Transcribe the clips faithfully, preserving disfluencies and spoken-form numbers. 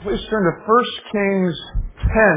Please turn to First Kings ten.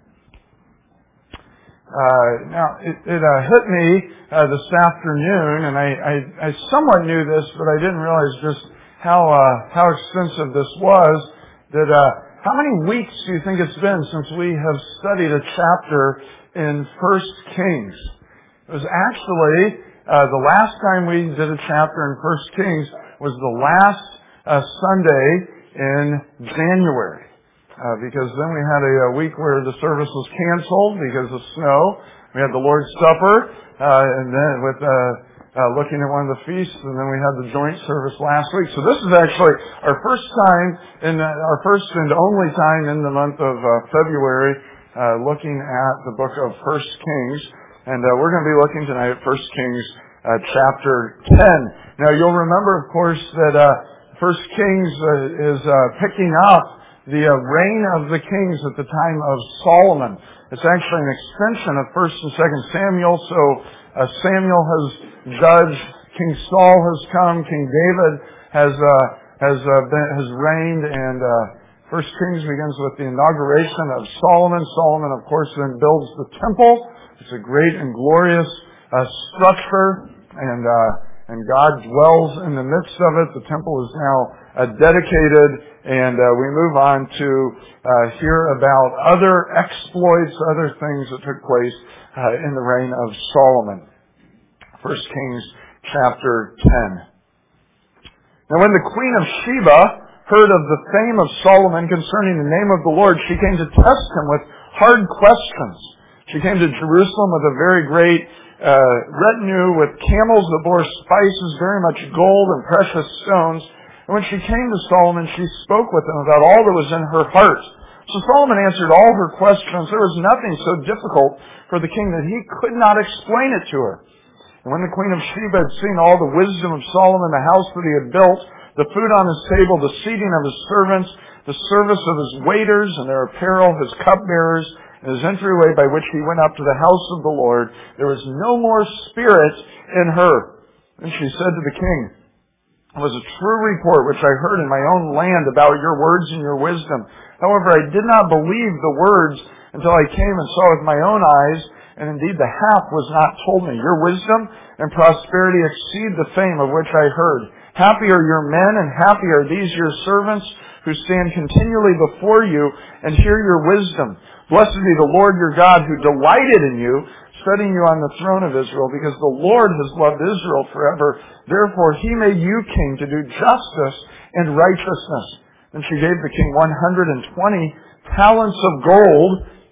Uh, now, it, it uh, hit me uh, this afternoon, and I, I, I somewhat knew this, but I didn't realize just how uh, how extensive this was. That uh, how many weeks do you think it's been since we have studied a chapter in First Kings? It was actually uh, the last time we did a chapter in First Kings was the last uh, Sunday in January, uh, because then we had a, a week where the service was canceled because of snow. We had the Lord's Supper, uh, and then with uh, uh, looking at one of the feasts, and then we had the joint service last week. So this is actually our first time, in uh, our first and only time in the month of uh, February, uh, looking at the book of First Kings, and uh, we're going to be looking tonight at First Kings uh, chapter ten. Now you'll remember, of course, that. Uh, First Kings uh, is uh, picking up the uh, reign of the kings at the time of Solomon. It's actually an extension of First and Second Samuel. So uh, Samuel has judged, King Saul has come, King David has uh, has uh, been, has reigned, and uh, First Kings begins with the inauguration of Solomon. Solomon, of course, then builds the temple. It's a great and glorious uh, structure, and uh, And God dwells in the midst of it. The temple is now uh, dedicated, and uh, we move on to uh, hear about other exploits, other things that took place uh, in the reign of Solomon. First Kings chapter ten. Now when the Queen of Sheba heard of the fame of Solomon concerning the name of the Lord, she came to test him with hard questions. She came to Jerusalem with a very great Uh, retinue with camels that bore spices, very much gold and precious stones. And when she came to Solomon, she spoke with him about all that was in her heart. So Solomon answered all her questions. There was nothing so difficult for the king that he could not explain it to her. And when the Queen of Sheba had seen all the wisdom of Solomon, the house that he had built, the food on his table, the seating of his servants, the service of his waiters and their apparel, his cupbearers, and his entryway by which he went up to the house of the Lord, there was no more spirit in her. And she said to the king, "It was a true report which I heard in my own land about your words and your wisdom. However, I did not believe the words until I came and saw with my own eyes, and indeed the half was not told me. Your wisdom and prosperity exceed the fame of which I heard. Happy are your men, and happy are these your servants, who stand continually before you and hear your wisdom. Blessed be the Lord your God, who delighted in you, setting you on the throne of Israel, because the Lord has loved Israel forever. Therefore he made you king to do justice and righteousness." And she gave the king one hundred twenty talents of gold,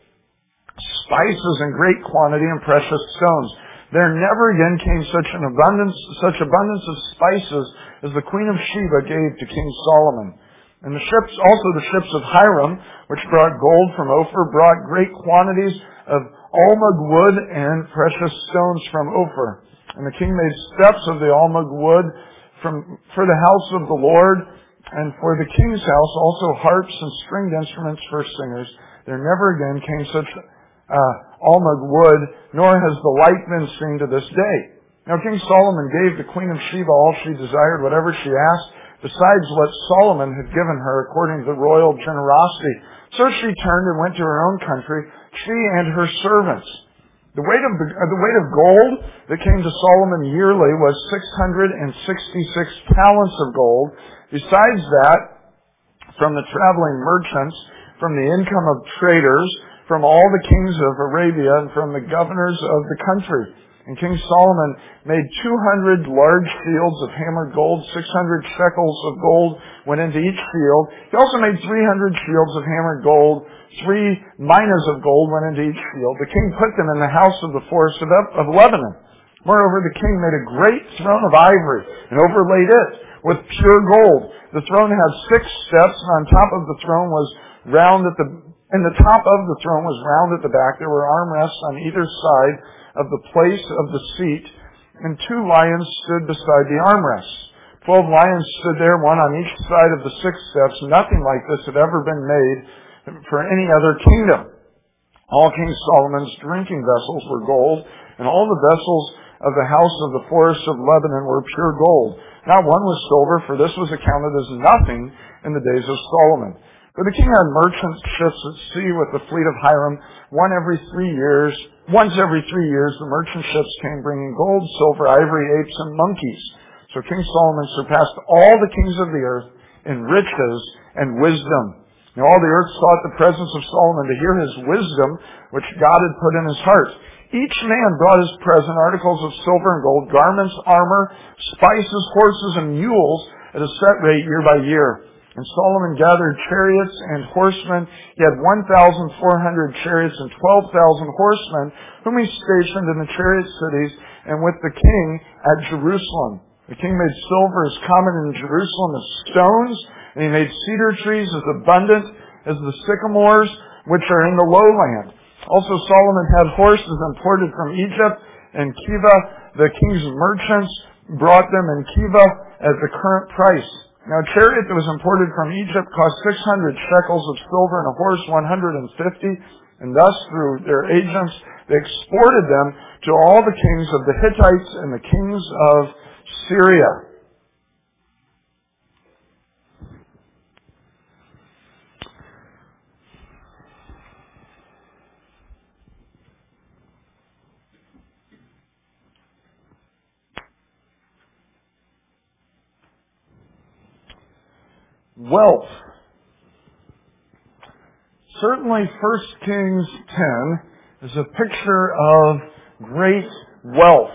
spices in great quantity, and precious stones. There never again came such an abundance, such abundance of spices as the Queen of Sheba gave to King Solomon. And the ships, also the ships of Hiram, which brought gold from Ophir, brought great quantities of almug wood and precious stones from Ophir. And the king made steps of the almug wood from, for the house of the Lord, and for the king's house also harps and stringed instruments for singers. There never again came such uh, almug wood, nor has the like been seen to this day. Now King Solomon gave the Queen of Sheba all she desired, whatever she asked, besides what Solomon had given her according to the royal generosity. So she turned and went to her own country, she and her servants. The weight of the, uh, the weight of gold that came to Solomon yearly was six hundred sixty-six talents of gold. Besides that, from the traveling merchants, from the income of traders, from all the kings of Arabia, and from the governors of the country. And King Solomon made two hundred large shields of hammered gold. six hundred shekels of gold went into each shield. He also made three hundred shields of hammered gold. Three minas of gold went into each shield. The king put them in the house of the forest of, of Lebanon. Moreover, the king made a great throne of ivory and overlaid it with pure gold. The throne had six steps, and on top of the throne was round at the, and the top of the throne was round at the back. There were armrests on either side of the place of the seat, and two lions stood beside the armrests. Twelve lions stood there, one on each side of the six steps. Nothing like this had ever been made for any other kingdom. All King Solomon's drinking vessels were gold, and all the vessels of the house of the forest of Lebanon were pure gold. Not one was silver, for this was accounted as nothing in the days of Solomon. But the king had merchant ships at sea with the fleet of Hiram. One every three years, once every three years, the merchant ships came bringing gold, silver, ivory, apes, and monkeys. So King Solomon surpassed all the kings of the earth in riches and wisdom. Now all the earth sought the presence of Solomon to hear his wisdom, which God had put in his heart. Each man brought his present, articles of silver and gold, garments, armor, spices, horses, and mules at a set rate year by year. And Solomon gathered chariots and horsemen. He had one thousand four hundred chariots and twelve thousand horsemen, whom he stationed in the chariot cities and with the king at Jerusalem. The king made silver as common in Jerusalem as stones, and he made cedar trees as abundant as the sycamores which are in the lowland. Also Solomon had horses imported from Egypt and Kiva. The king's merchants brought them in Kiva at the current price. Now a chariot that was imported from Egypt cost six hundred shekels of silver and a horse one hundred fifty, and thus through their agents they exported them to all the kings of the Hittites and the kings of Syria. Wealth. Certainly First Kings ten is a picture of great wealth.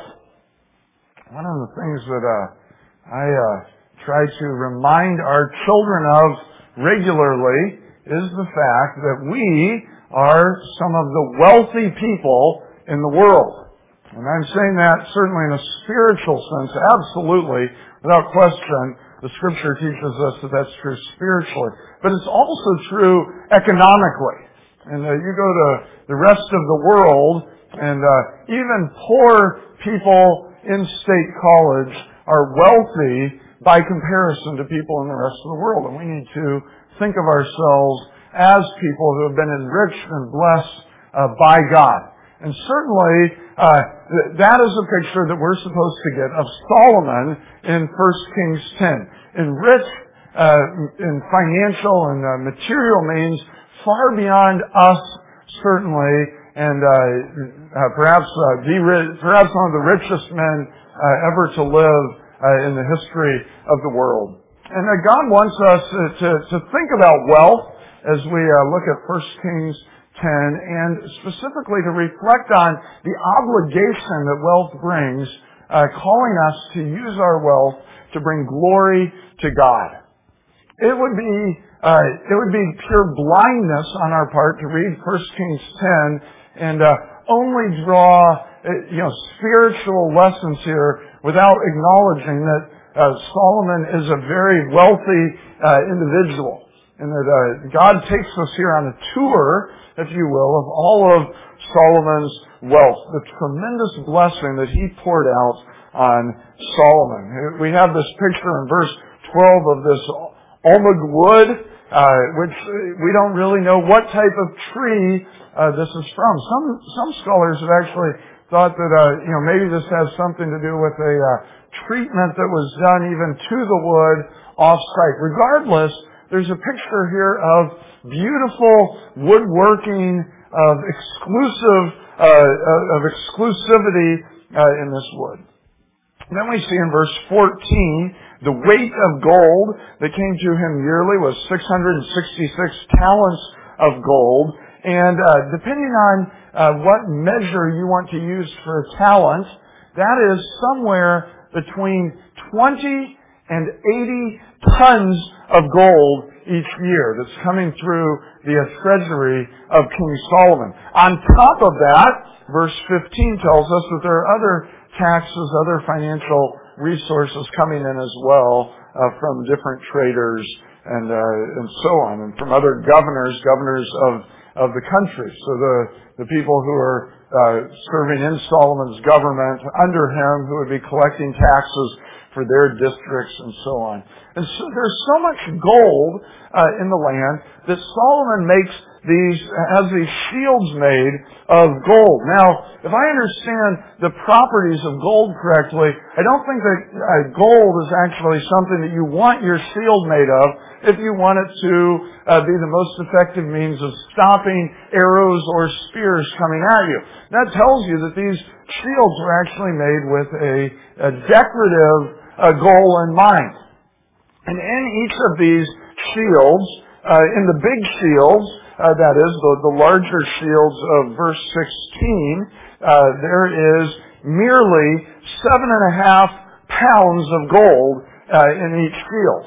One of the things that uh, I uh, try to remind our children of regularly is the fact that we are some of the wealthy people in the world. And I'm saying that certainly in a spiritual sense, absolutely, without question. The Scripture teaches us that that's true spiritually. But it's also true economically. And uh, you go to the rest of the world, and uh, even poor people in state college are wealthy by comparison to people in the rest of the world. And we need to think of ourselves as people who have been enriched and blessed uh, by God. And certainly, uh, that is a picture that we're supposed to get of Solomon in First Kings ten. Enriched uh, in financial and uh, material means far beyond us, certainly, and uh, uh, perhaps uh, the perhaps one of the richest men uh, ever to live uh, in the history of the world. And uh, God wants us to, to, to think about wealth as we uh, look at First Kings ten, and specifically to reflect on the obligation that wealth brings, uh, calling us to use our wealth to bring glory to God. It would be uh, it would be pure blindness on our part to read First Kings ten and uh, only draw uh, you know spiritual lessons here without acknowledging that uh, Solomon is a very wealthy uh, individual, and that uh, God takes us here on a tour, if you will, of all of Solomon's wealth, the tremendous blessing that he poured out on Solomon. We have this picture in verse twelve of this almug wood, uh, which we don't really know what type of tree uh, this is from. Some some scholars have actually thought that uh, you know maybe this has something to do with a uh, treatment that was done even to the wood off-site. Regardless, there's a picture here of beautiful woodworking, of exclusive, uh, of exclusivity uh, in this wood. And then we see in verse fourteen, the weight of gold that came to him yearly was six hundred sixty-six talents of gold. And uh, depending on uh, what measure you want to use for a talent, that is somewhere between twenty and eighty tons of gold each year that's coming through the treasury of King Solomon. On top of that, verse fifteen tells us that there are other taxes, other financial resources coming in as well uh, from different traders and uh, and so on, and from other governors, governors of of the country. So the the people who are uh, serving in Solomon's government under him, who would be collecting taxes for their districts and so on. And so there's so much gold uh, in the land, that Solomon makes these, has these shields made of gold. Now, if I understand the properties of gold correctly, I don't think that uh, gold is actually something that you want your shield made of if you want it to uh, be the most effective means of stopping arrows or spears coming at you. That tells you that these shields were actually made with a, a decorative uh, goal in mind. And in each of these shields, uh, in the big shields, uh, that is, the, the larger shields of verse sixteen, uh, there is merely seven and a half pounds of gold uh, in each shield.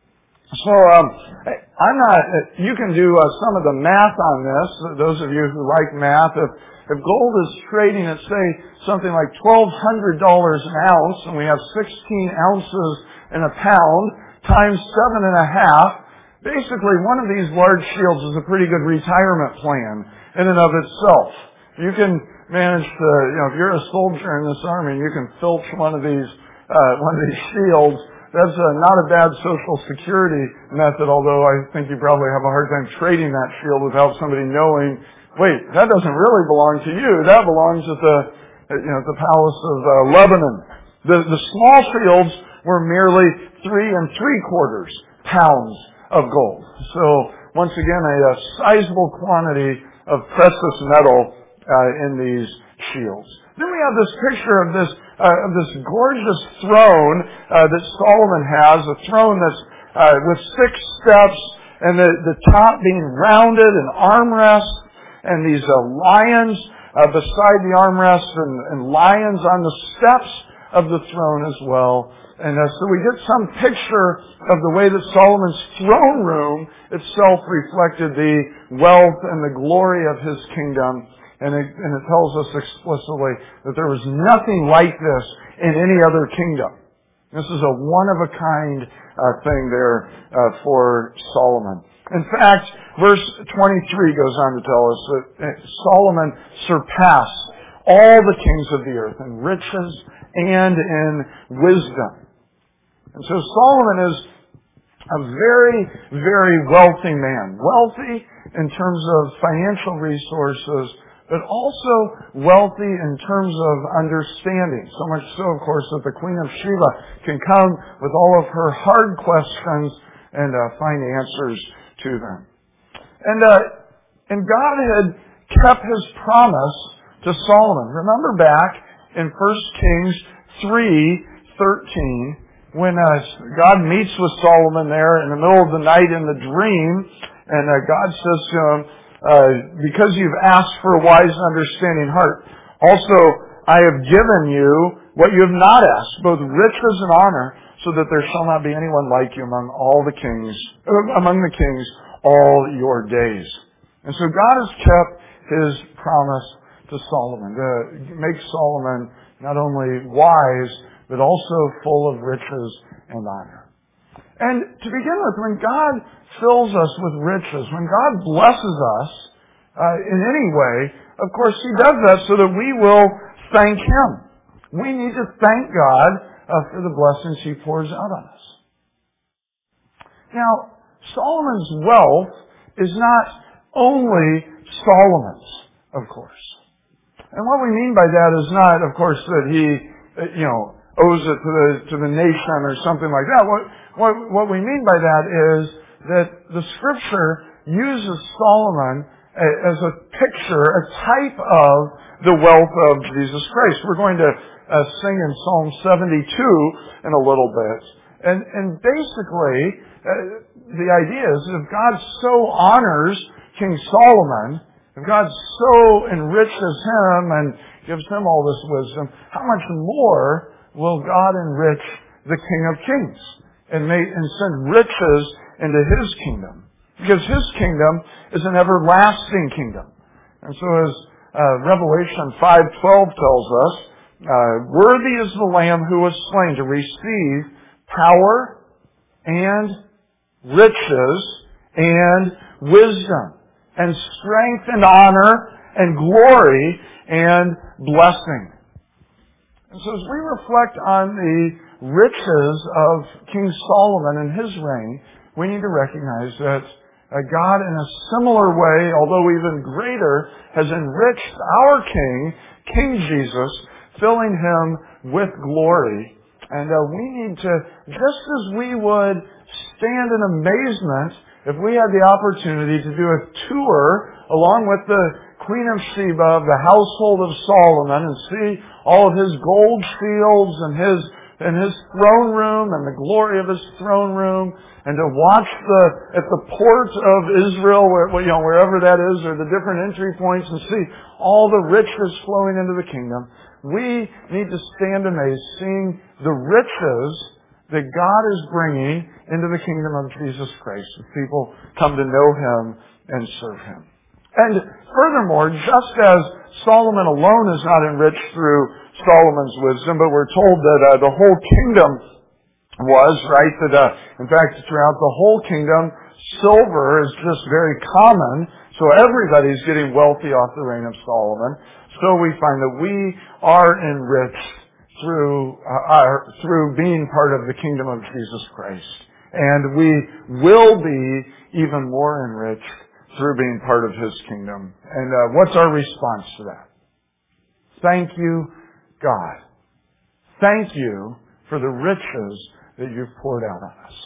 So, um, I'm not, you can do uh, some of the math on this, those of you who like math. If, if gold is trading at, say, something like twelve hundred dollars an ounce, and we have sixteen ounces in a pound, times seven and a half, basically one of these large shields is a pretty good retirement plan in and of itself. You can manage to, you know, if you're a soldier in this army and you can filch one of these, uh, one of these shields, that's uh, not a bad social security method, although I think you probably have a hard time trading that shield without somebody knowing, wait, that doesn't really belong to you. That belongs at the, you know, at the palace of uh, Lebanon. The, the small shields were merely three and three quarters pounds of gold. So, once again, a, a sizable quantity of precious metal uh, in these shields. Then we have this picture of this uh, of this gorgeous throne uh, that Solomon has, a throne that's uh, with six steps, and the, the top being rounded and armrests, and these uh, lions uh, beside the armrest, and, and lions on the steps of the throne as well. And uh, so we get some picture of the way that Solomon's throne room itself reflected the wealth and the glory of his kingdom. And it, and it tells us explicitly that there was nothing like this in any other kingdom. This is a one-of-a-kind uh, thing there uh, for Solomon. In fact, verse twenty-three goes on to tell us that Solomon surpassed all the kings of the earth in riches and in wisdom. And so Solomon is a very, very wealthy man. Wealthy in terms of financial resources, but also wealthy in terms of understanding. So much so, of course, that the Queen of Sheba can come with all of her hard questions and uh, find answers to them. And, uh, and God had kept His promise to Solomon. Remember back in First Kings three thirteen, when uh, God meets with Solomon there in the middle of the night in the dream, and uh, God says to him, uh, because you've asked for a wise and understanding heart, also I have given you what you have not asked, both riches and honor, so that there shall not be anyone like you among all the kings, among the kings all your days. And so God has kept His promise to Solomon, to make Solomon not only wise, but also full of riches and honor. And to begin with, when God fills us with riches, when God blesses us uh, in any way, of course He does that so that we will thank Him. We need to thank God uh, for the blessings He pours out on us. Now, Solomon's wealth is not only Solomon's, of course. And what we mean by that is not, of course, that he, you know, owes it to the to the nation or something like that. What what what we mean by that is that the Scripture uses Solomon as a picture, a type of the wealth of Jesus Christ. We're going to uh, sing in Psalm seventy-two in a little bit, and and basically uh, the idea is if God so honors King Solomon, if God so enriches him and gives him all this wisdom, how much more will God enrich the King of Kings and make, and send riches into His kingdom? Because His kingdom is an everlasting kingdom. And so as uh, Revelation five twelve tells us, uh, worthy is the Lamb who was slain to receive power and riches and wisdom and strength and honor and glory and blessing. And so as we reflect on the riches of King Solomon and his reign, we need to recognize that uh, God, in a similar way, although even greater, has enriched our King, King Jesus, filling Him with glory. And uh, we need to, just as we would stand in amazement if we had the opportunity to do a tour along with the Queen of Sheba of the household of Solomon and see all of his gold shields and his and his throne room and the glory of his throne room, and to watch the at the port of Israel, where, you know, wherever that is, or the different entry points, and see all the riches flowing into the kingdom. We need to stand amazed seeing the riches that God is bringing into the kingdom of Jesus Christ as people come to know Him and serve Him. And furthermore, just as Solomon alone is not enriched through Solomon's wisdom, but we're told that uh, the whole kingdom was, right, that uh, in fact throughout the whole kingdom, silver is just very common, so everybody's getting wealthy off the reign of Solomon. So we find that we are enriched through uh, our, through being part of the kingdom of Jesus Christ. And we will be even more enriched through being part of His kingdom. And uh, what's our response to that? Thank you, God. Thank you for the riches that you've poured out on us.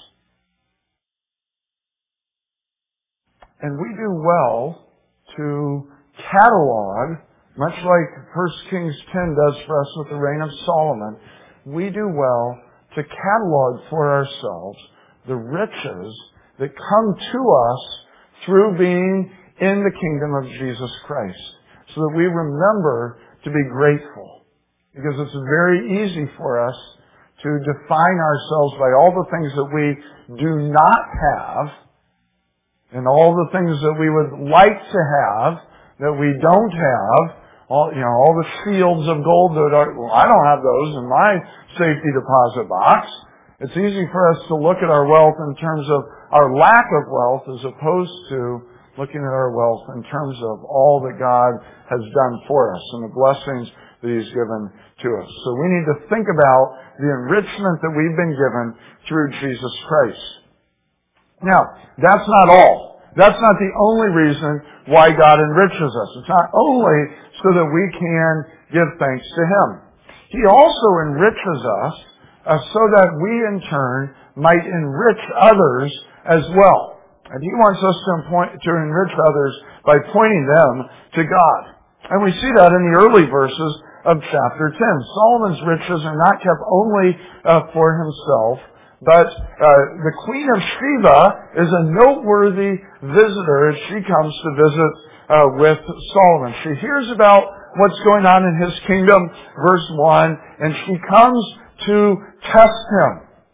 And we do well to catalog, much like First Kings ten does for us with the reign of Solomon, we do well to catalog for ourselves the riches that come to us through being in the kingdom of Jesus Christ, so that we remember to be grateful. Because it's very easy for us to define ourselves by all the things that we do not have, and all the things that we would like to have that we don't have. All, you know, all the fields of gold that are, well, I don't have those in my safety deposit box. It's easy for us to look at our wealth in terms of our lack of wealth as opposed to looking at our wealth in terms of all that God has done for us and the blessings that He's given to us. So we need to think about the enrichment that we've been given through Jesus Christ. Now, that's not all. That's not the only reason why God enriches us. It's not only so that we can give thanks to Him. He also enriches us uh, so that we in turn might enrich others as well. And He wants us to, point, to enrich others by pointing them to God. And we see that in the early verses of chapter ten. Solomon's riches are not kept only uh, for himself, but uh, the Queen of Sheba is a noteworthy visitor as she comes to visit uh, with Solomon. She hears about what's going on in his kingdom, verse one, and she comes to test him.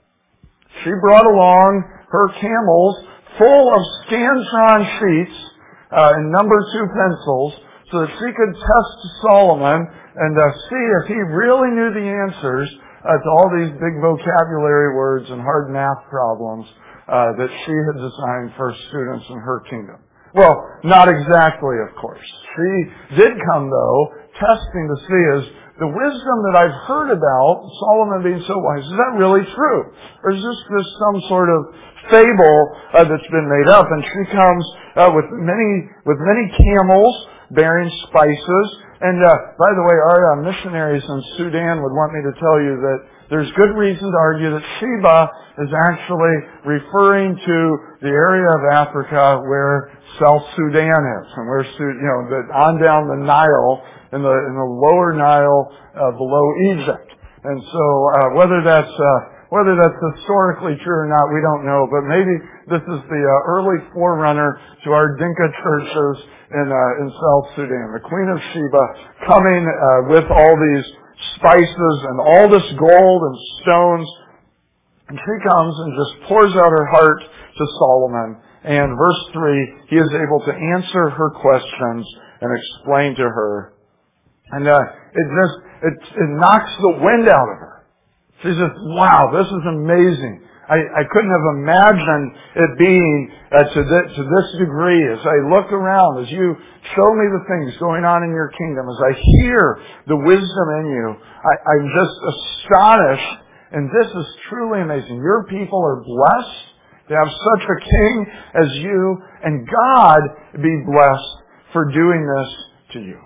She brought along her camels full of Scantron sheets uh, and number two pencils so that she could test Solomon and uh, see if he really knew the answers Uh, to all these big vocabulary words and hard math problems uh, that she had designed for students in her kingdom. Well, not exactly, of course. She did come, though, testing to see is the wisdom that I've heard about, Solomon being so wise, is that really true? Or is this just some sort of fable uh, that's been made up? And she comes uh, with many with many camels bearing spices. And uh, by the way, our uh, missionaries in Sudan would want me to tell you that there's good reason to argue that Sheba is actually referring to the area of Africa where South Sudan is, and where you know the, on down the Nile, in the in the lower Nile uh, below Egypt. And so uh, whether that's uh, whether that's historically true or not, we don't know. But maybe this is the uh, early forerunner to our Dinka churches in uh, in South Sudan. The Queen of Sheba coming uh, with all these spices and all this gold and stones, and she comes and just pours out her heart to Solomon. And verse three, he is able to answer her questions and explain to her. And uh, it just it, it knocks the wind out of her. She says, "Wow, this is amazing. I, I couldn't have imagined it being uh, to, this, to this degree. As I look around, as you show me the things going on in your kingdom, as I hear the wisdom in you, I, I'm just astonished. And this is truly amazing. Your people are blessed. to have such a king as you, and God be blessed for doing this to you.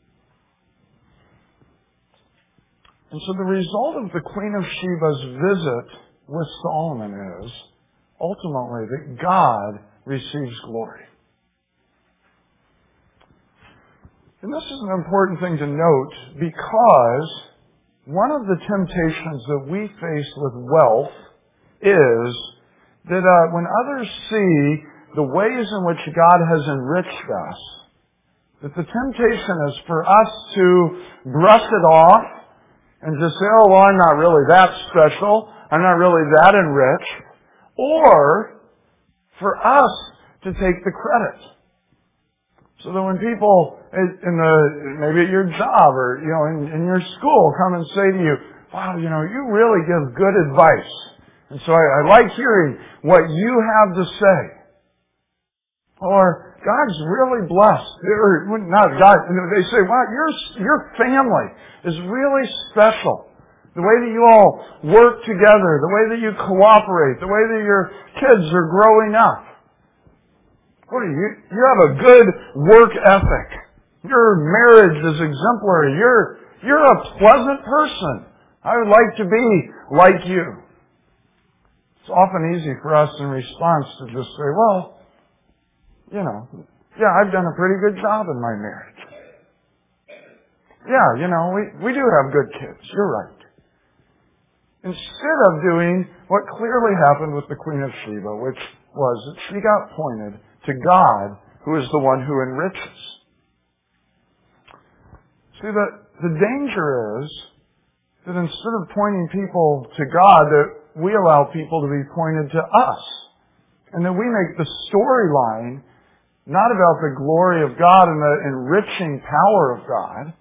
And so the result of the Queen of Sheba's visit with Solomon is, ultimately, that God receives glory. And this is an important thing to note, because one of the temptations that we face with wealth is that uh, when others see the ways in which God has enriched us, that the temptation is for us to brush it off and to say, oh, well, I'm not really that special. I'm not really that enriched. Or for us to take the credit. So that when people in the, maybe at your job or, you know, in, in your school come and say to you, wow, you know, you really give good advice. And so I, I like hearing what you have to say. Or, God's really blessed. Or, not God, they say, wow, your, your family is really special. The way that you all work together, the way that you cooperate, the way that your kids are growing up. What are you? You have a good work ethic. Your marriage is exemplary. You're, you're a pleasant person. I would like to be like you. It's often easy for us in response to just say, well, you know, yeah, I've done a pretty good job in my marriage. Yeah, you know, we, we do have good kids. You're right. Instead of doing what clearly happened with the Queen of Sheba, which was that she got pointed to God, who is the one who enriches. See, the, the danger is that instead of pointing people to God, that we allow people to be pointed to us. And that we make the storyline not about the glory of God and the enriching power of God,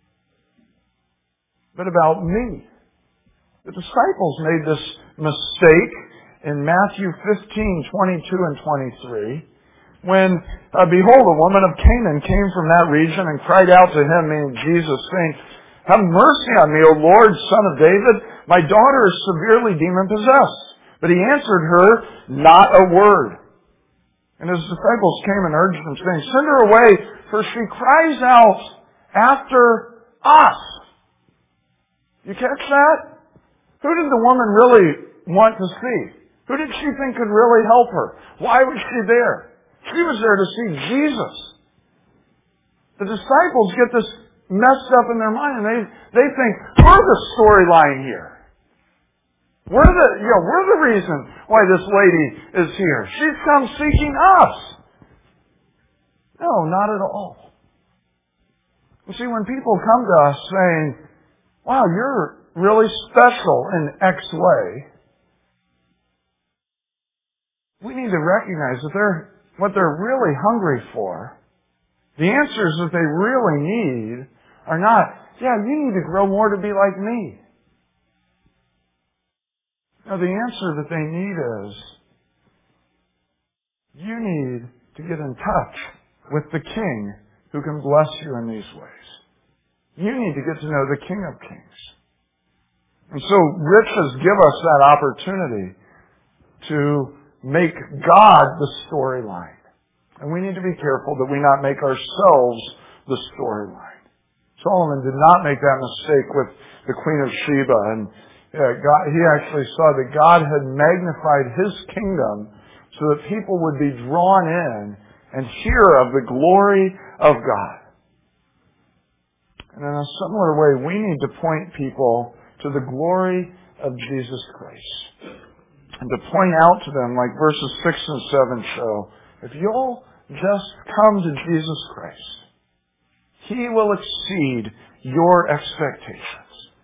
but about me. The disciples made this mistake in Matthew fifteen, twenty-two and twenty-three, when, uh, behold, a woman of Canaan came from that region and cried out to him, meaning Jesus, saying, have mercy on me, O Lord, Son of David. My daughter is severely demon-possessed. But he answered her, not a word. And his disciples came and urged him, saying, send her away, for she cries out after us. You catch that? Who did the woman really want to see? Who did she think could really help her? Why was she there? She was there to see Jesus. The disciples get this messed up in their mind, and they, they think, we're the storyline here. We're the, you know, we're the reason why this lady is here. She's come seeking us. No, not at all. You see, when people come to us saying, wow, you're really special in X way, we need to recognize that they're, what they're really hungry for, the answers that they really need are not, yeah, you need to grow more to be like me. No, the answer that they need is, you need to get in touch with the King who can bless you in these ways. You need to get to know the King of Kings. And so riches give us that opportunity to make God the storyline. And we need to be careful that we not make ourselves the storyline. Solomon did not make that mistake with the Queen of Sheba, and yeah, God, he actually saw that God had magnified His kingdom so that people would be drawn in and hear of the glory of God. And in a similar way, we need to point people to the glory of Jesus Christ. And to point out to them, like verses six and seven show, if you'll just come to Jesus Christ, He will exceed your expectations.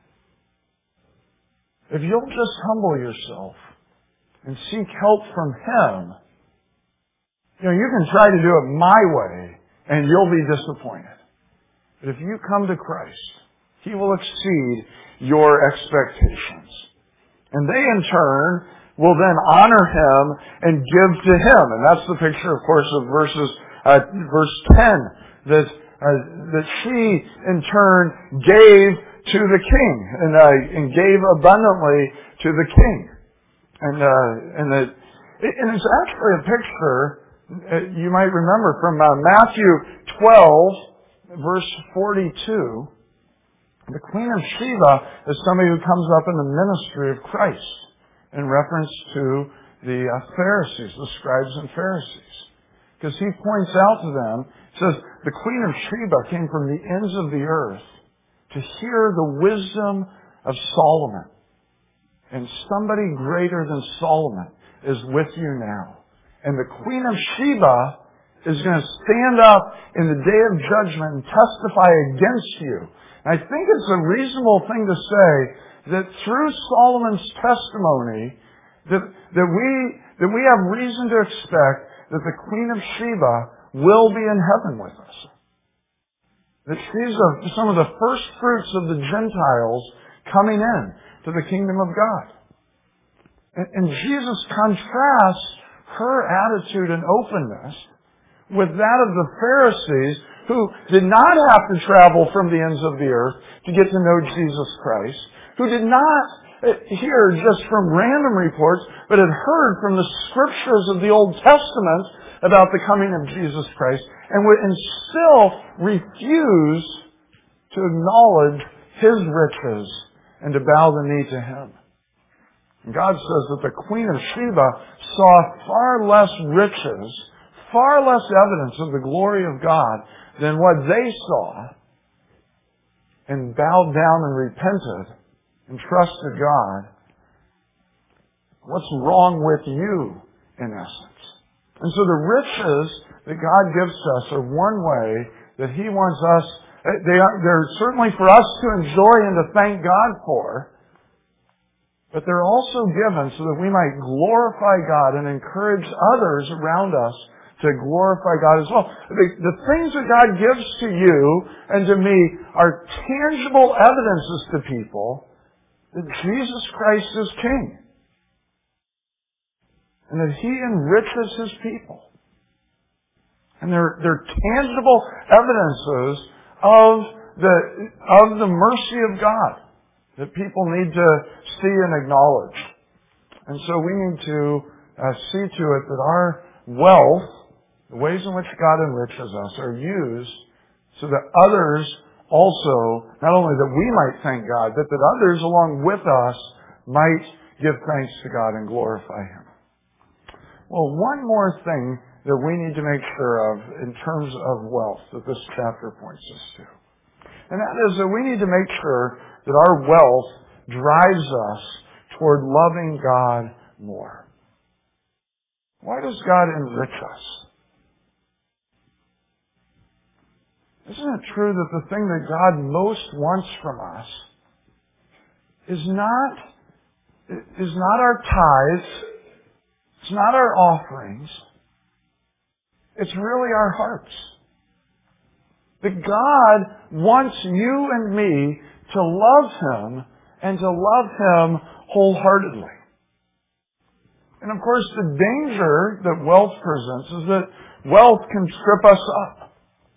If you'll just humble yourself and seek help from Him, you know, you can try to do it my way and you'll be disappointed. But if you come to Christ, He will exceed your expectations. And they in turn will then honor Him and give to Him. And that's the picture, of course, of verses, uh, verse ten, that, uh, that she in turn gave to the king, and, uh, and gave abundantly to the king. And, uh, and that And it's actually a picture, you might remember from uh, Matthew twelve, verse forty-two. The Queen of Sheba is somebody who comes up in the ministry of Christ in reference to the uh, Pharisees, the scribes and Pharisees. Because he points out to them, says, the Queen of Sheba came from the ends of the earth to hear the wisdom of Solomon. And somebody greater than Solomon is with you now. And the Queen of Sheba is going to stand up in the day of judgment and testify against you. And I think it's a reasonable thing to say that through Solomon's testimony that, that we, that we have reason to expect that the Queen of Sheba will be in heaven with us. That she's a, some of the first fruits of the Gentiles coming in to the kingdom of God. And, and Jesus contrasts her attitude and openness with that of the Pharisees, who did not have to travel from the ends of the earth to get to know Jesus Christ, who did not hear just from random reports, but had heard from the scriptures of the Old Testament about the coming of Jesus Christ, and would and still refuse to acknowledge His riches and to bow the knee to Him. And God says that the Queen of Sheba saw far less riches, far less evidence of the glory of God than what they saw, and bowed down and repented and trusted God. What's wrong with you, in essence? And so the riches that God gives to us are one way that He wants us, they are, they're certainly for us to enjoy and to thank God for, but they're also given so that we might glorify God and encourage others around us to glorify God as well. The, the things that God gives to you and to me are tangible evidences to people that Jesus Christ is King. And that He enriches His people. And they're, they're tangible evidences of the, of the mercy of God that people need to see and acknowledge. And so we need to uh, see to it that our wealth, the ways in which God enriches us, are used so that others also, not only that we might thank God, but that others along with us might give thanks to God and glorify Him. Well, one more thing that we need to make sure of in terms of wealth that this chapter points us to. And that is that we need to make sure that our wealth drives us toward loving God more. Why does God enrich us? Isn't it true that the thing that God most wants from us is not, is not our tithes, it's not our offerings, it's really our hearts. That God wants you and me to love Him and to love Him wholeheartedly. And of course the danger that wealth presents is that wealth can trip us up.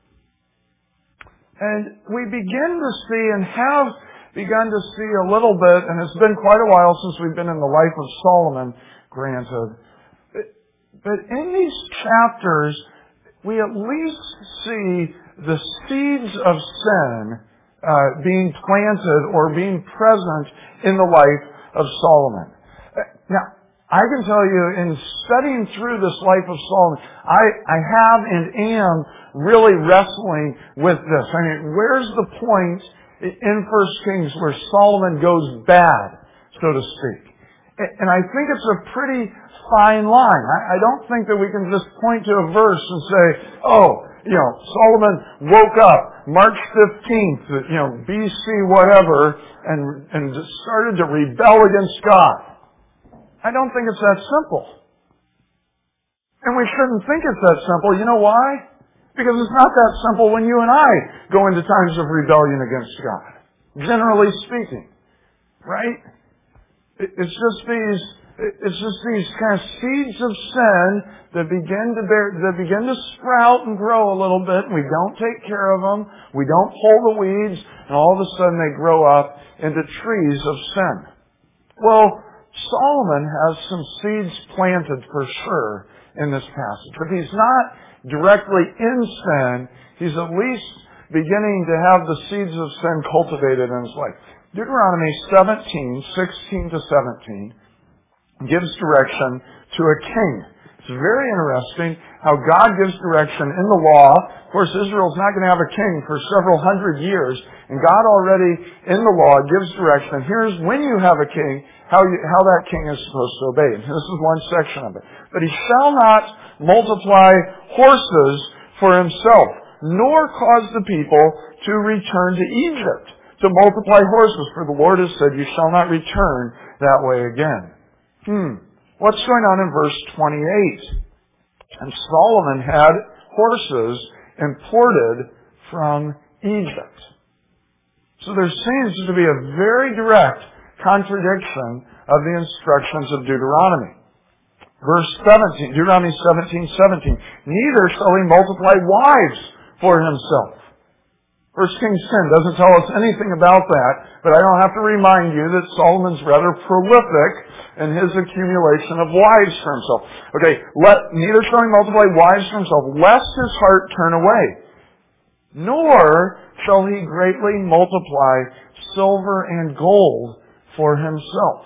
And we begin to see and have begun to see a little bit, and it's been quite a while since we've been in the life of Solomon, granted. But in these chapters, we at least see the seeds of sin uh, being planted or being present in the life of Solomon. Now, I can tell you, in studying through this life of Solomon, I, I have and am really wrestling with this. I mean, where's the point in First Kings where Solomon goes bad, so to speak? And I think it's a pretty fine line. I, I don't think that we can just point to a verse and say, oh, you know, Solomon woke up March fifteenth, you know, B C whatever, and, and started to rebel against God. I don't think it's that simple. And we shouldn't think it's that simple. You know why? Because it's not that simple when you and I go into times of rebellion against God. Generally speaking. Right? It's just these, it's just these kind of seeds of sin that begin to bear, that begin to sprout and grow a little bit, and we don't take care of them. We don't pull the weeds, and all of a sudden they grow up into trees of sin. Well, Solomon has some seeds planted for sure in this passage. If he's not directly in sin, he's at least beginning to have the seeds of sin cultivated in his life. Deuteronomy seventeen, sixteen to seventeen gives direction to a king. It's very interesting how God gives direction in the law. Of course, Israel's not going to have a king for several hundred years, and God already in the law gives direction. Here's when you have a king, how you, how that king is supposed to obey. And this is one section of it. But he shall not multiply horses for himself, nor cause the people to return to Egypt to multiply horses. For the Lord has said, you shall not return that way again. Hmm. What's going on in verse twenty-eight? And Solomon had horses imported from Egypt. So there seems to be a very direct contradiction of the instructions of Deuteronomy. Verse seventeen, Deuteronomy seventeen, seventeen. Neither shall he multiply wives for himself. First Kings ten doesn't tell us anything about that, but I don't have to remind you that Solomon's rather prolific in his accumulation of wives for himself. Okay, let, neither shall he multiply wives for himself, lest his heart turn away. Nor shall he greatly multiply silver and gold for himself.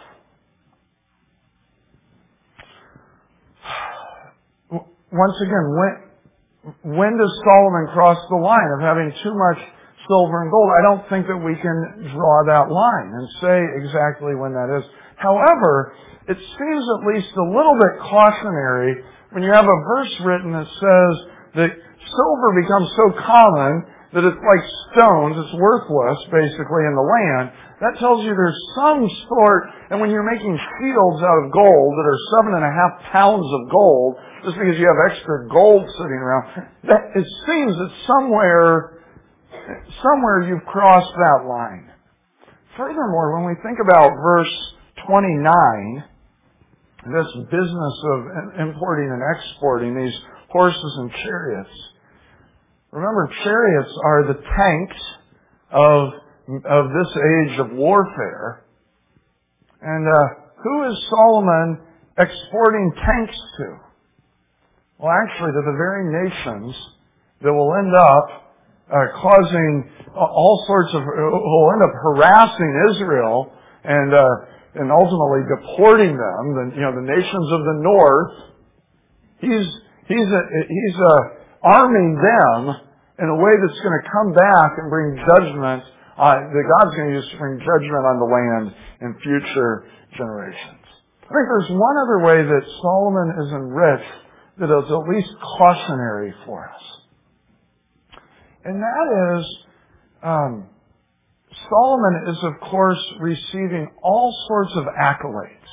Once again, when, when does Solomon cross the line of having too much silver and gold? I don't think that we can draw that line and say exactly when that is. However, it seems at least a little bit cautionary when you have a verse written that says that silver becomes so common that it's like stones, it's worthless basically in the land. That tells you there's some sort, and when you're making shields out of gold that are seven and a half pounds of gold, just because you have extra gold sitting around, that it seems that somewhere, somewhere you've crossed that line. Furthermore, when we think about verse twenty-nine, this business of importing and exporting these horses and chariots. Remember, chariots are the tanks of, of this age of warfare. And uh, who is Solomon exporting tanks to? Well, actually, to the very nations that will end up uh, causing all sorts of, will end up harassing Israel and uh, and ultimately deporting them, the, you know, the nations of the north. He's he's a, he's uh, arming them in a way that's going to come back and bring judgment, uh, that God's going to use to bring judgment on the land in future generations. I think there's one other way that Solomon is enriched that is at least cautionary for us. And that is, um, Solomon is, of course, receiving all sorts of accolades.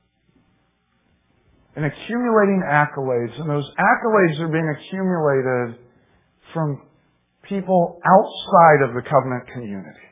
And accumulating accolades. And those accolades are being accumulated from people outside of the covenant community.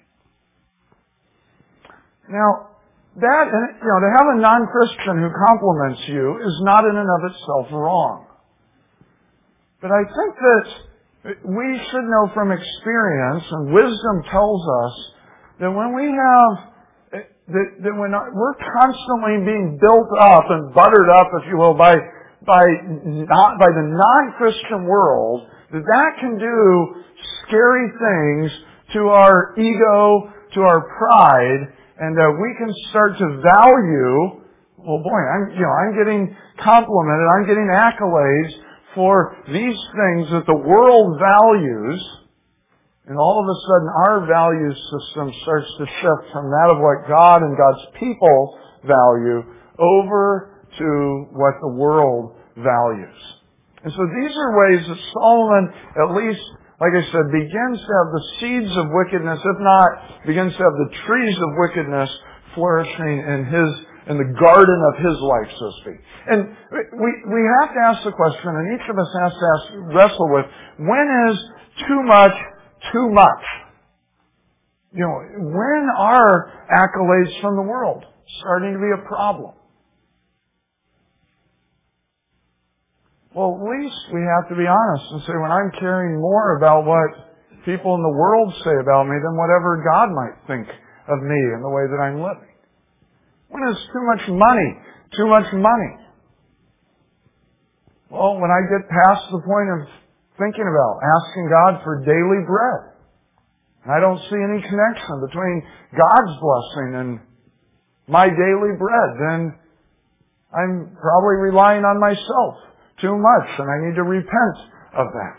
Now, that, you know, to have a non-Christian who compliments you is not in and of itself wrong. But I think that we should know from experience, and wisdom tells us, that when we have, that, that when we're constantly being built up and buttered up, if you will, by, by not, by the non-Christian world, that that can do scary things to our ego, to our pride, and uh, we can start to value, well boy, I'm, you know, I'm getting complimented, I'm getting accolades for these things that the world values. And all of a sudden our value system starts to shift from that of what God and God's people value over to what the world values. And so these are ways that Solomon, at least, like I said, begins to have the seeds of wickedness, if not, begins to have the trees of wickedness flourishing in his, in the garden of his life, so to speak. And we, we have to ask the question, and each of us has to ask, wrestle with, when is too much too much? You know, when are accolades from the world starting to be a problem? Well, at least we have to be honest and say, when I'm caring more about what people in the world say about me than whatever God might think of me and the way that I'm living. When is too much money too much money? Well, when I get past the point of thinking about asking God for daily bread, and I don't see any connection between God's blessing and my daily bread, then I'm probably relying on myself too much, and I need to repent of that.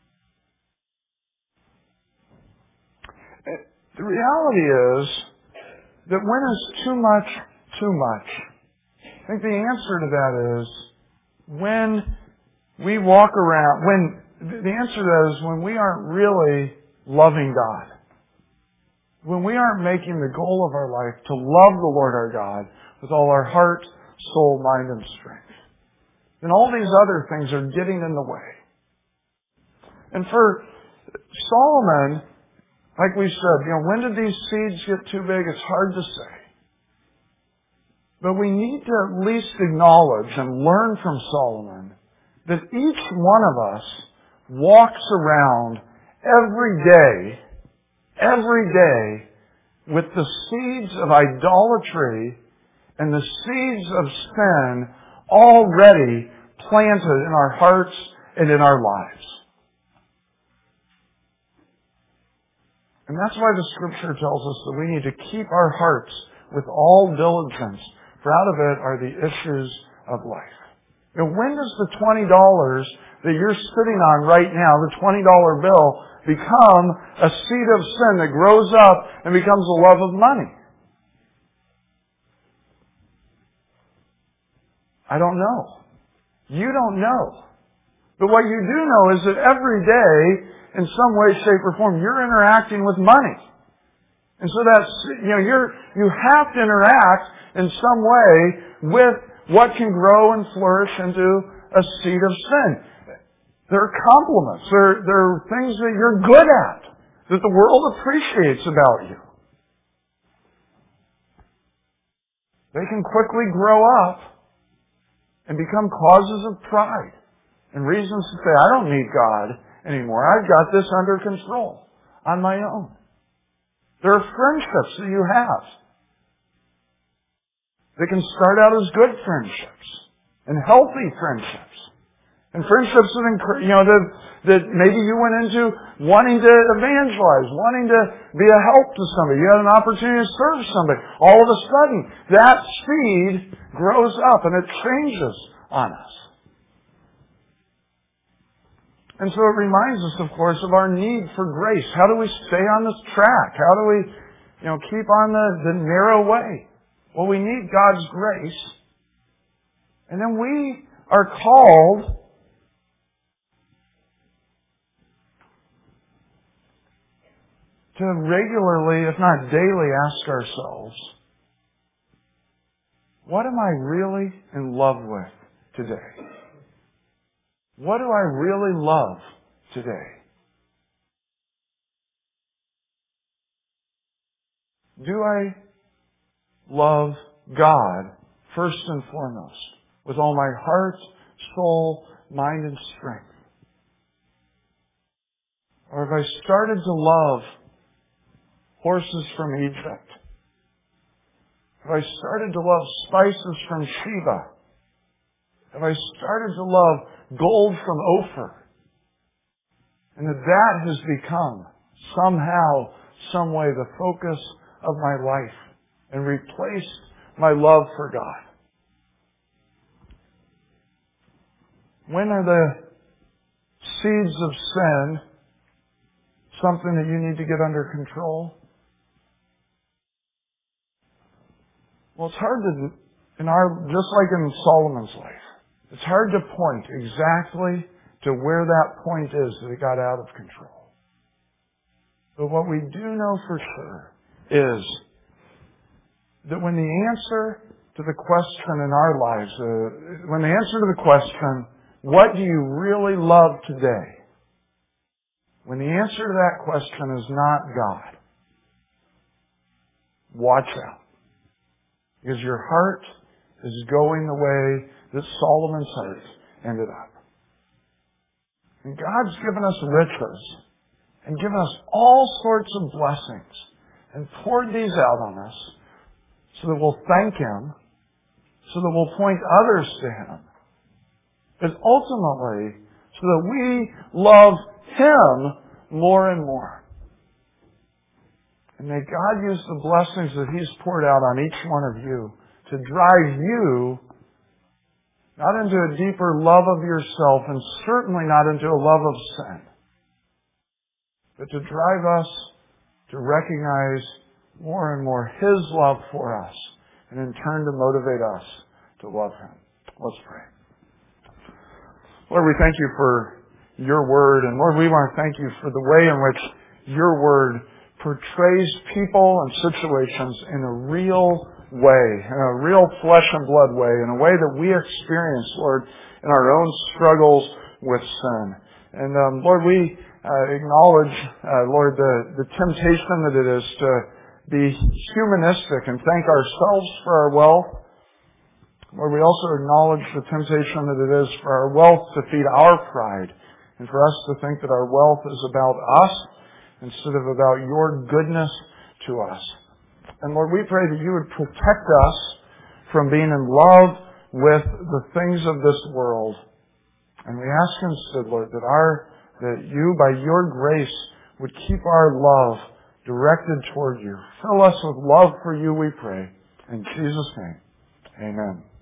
The reality is that when is too much too much? I think the answer to that is when we walk around, when the answer to that is when we aren't really loving God. When we aren't making the goal of our life to love the Lord our God with all our heart, soul, mind, and strength, then all these other things are getting in the way. And for Solomon, like we said, you know, when did these seeds get too big? It's hard to say. But we need to at least acknowledge and learn from Solomon that each one of us walks around every day, every day, with the seeds of idolatry and the seeds of sin already planted in our hearts and in our lives. And that's why the Scripture tells us that we need to keep our hearts with all diligence, for out of it are the issues of life. You know, when does the twenty dollars that you're sitting on right now, the twenty dollar bill, become a seed of sin that grows up and becomes a love of money? I don't know. You don't know. But what you do know is that every day, in some way, shape, or form, you're interacting with money. And so that's, you know, you're, you have to interact in some way with what can grow and flourish into a seed of sin. They're compliments. They're, they're things that you're good at, that the world appreciates about you. They can quickly grow up and become causes of pride and reasons to say, I don't need God anymore. I've got this under control on my own. There are friendships that you have. They can start out as good friendships and healthy friendships. And friendships that, you know, that, that maybe you went into wanting to evangelize, wanting to be a help to somebody. You had an opportunity to serve somebody. All of a sudden, that seed grows up and it changes on us. And so it reminds us, of course, of our need for grace. How do we stay on this track? How do we, you know, keep on the, the narrow way? Well, we need God's grace. And then we are called to regularly, if not daily, ask ourselves, what am I really in love with today? What do I really love today? Do I love God first and foremost with all my heart, soul, mind, and strength? Or have I started to love horses from Egypt? Have I started to love spices from Sheba? Have I started to love gold from Ophir? And that that has become somehow, some way, the focus of my life and replaced my love for God. When are the seeds of sin something that you need to get under control? Well, it's hard to, in our, just like in Solomon's life, it's hard to point exactly to where that point is that it got out of control. But what we do know for sure is that when the answer to the question in our lives, uh, when the answer to the question, what do you really love today? When the answer to that question is not God, watch out. Because your heart is going the way that Solomon's heart ended up. And God's given us riches and given us all sorts of blessings and poured these out on us so that we'll thank Him, so that we'll point others to Him, but ultimately so that we love Him more and more. And may God use the blessings that He's poured out on each one of you to drive you not into a deeper love of yourself, and certainly not into a love of sin, but to drive us to recognize more and more His love for us, and in turn to motivate us to love Him. Let's pray. Lord, we thank You for Your Word, and Lord, we want to thank You for the way in which Your Word portrays people and situations in a real way, in a real flesh and blood way, in a way that we experience, Lord, in our own struggles with sin. And um, Lord, we uh, acknowledge, uh, Lord, the, the temptation that it is to be humanistic and thank ourselves for our wealth. Lord, we also acknowledge the temptation that it is for our wealth to feed our pride, and for us to think that our wealth is about us instead of about Your goodness to us. And Lord, we pray that You would protect us from being in love with the things of this world. And we ask instead, Lord, that our, that You, by Your grace, would keep our love directed toward You. Fill us with love for You, we pray. In Jesus' name, amen.